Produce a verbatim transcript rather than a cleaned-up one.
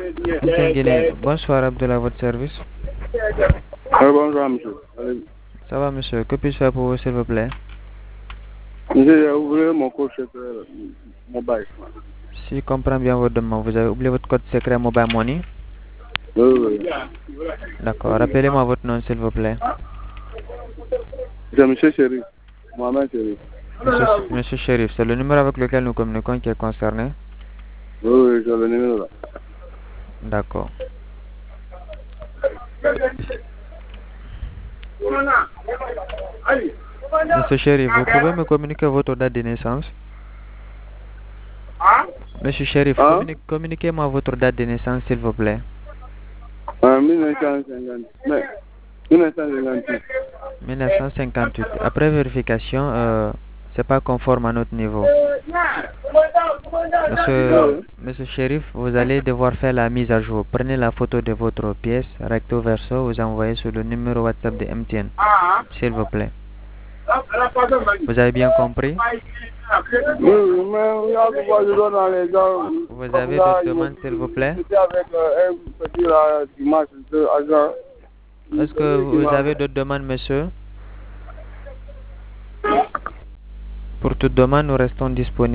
Guinée. Bonsoir Abdullah, votre service. Oui, bonjour, monsieur. Allez. Ça va, monsieur? Que puis-je faire pour vous, s'il vous plaît? J'ai oublié mon code secret mobile. Si je comprends bien votre demande, vous avez oublié votre code secret Mobile Money? Oui, oui. D'accord. Rappelez-moi votre nom, s'il vous plaît. C'est monsieur Chéri. Mohamed Chéri. Monsieur, monsieur Chérif, c'est le numéro avec lequel nous communiquons qui est concerné? Oui, oui, j'ai le numéro là. D'accord. Monsieur Chérif, vous pouvez me communiquer votre date de naissance? Monsieur Chérif, Hein? communi- communiquez-moi votre date de naissance, s'il vous plaît. En mille neuf cent cinquante. Mais, mille neuf cent cinquante-huit. mille neuf cent cinquante-huit. Après vérification, euh, c'est pas conforme à notre niveau. Monsieur, monsieur Chérif, vous allez devoir faire la mise à jour. Prenez la photo de votre pièce, recto verso, vous envoyez sur le numéro WhatsApp de M T N, s'il vous plaît. Vous avez bien compris? Oui, oui, mais il y a pourquoi je dois dans les gens. Vous avez d'autres demandes, s'il vous plaît? J'étais avec euh, un petit là, dimanche, de agent. Est-ce que vous avez d'autres demandes, monsieur? Pour toute demande, nous restons disponibles.